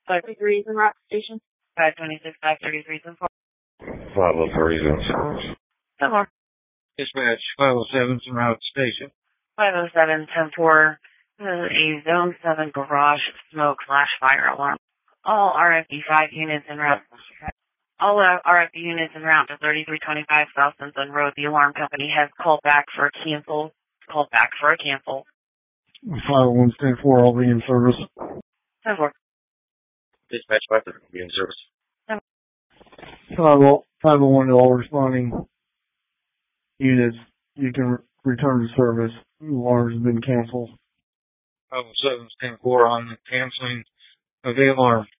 533 in route station. 526, 533 in 503 is in service. 10 more. Dispatch 507 en route to station. 507, 10-4. A Zone 7 garage smoke/fire alarm. All RFD 5 units en route. All RFD units en route to 3325 South Simpson Road. The alarm company has called back for a cancel. 501 stand 4, I'll be in service. 10-4. Dispatch 530 be in service. 501 all responding units, you can return to service. The alarm has been canceled. 507 stand 4 on the canceling of the alarm.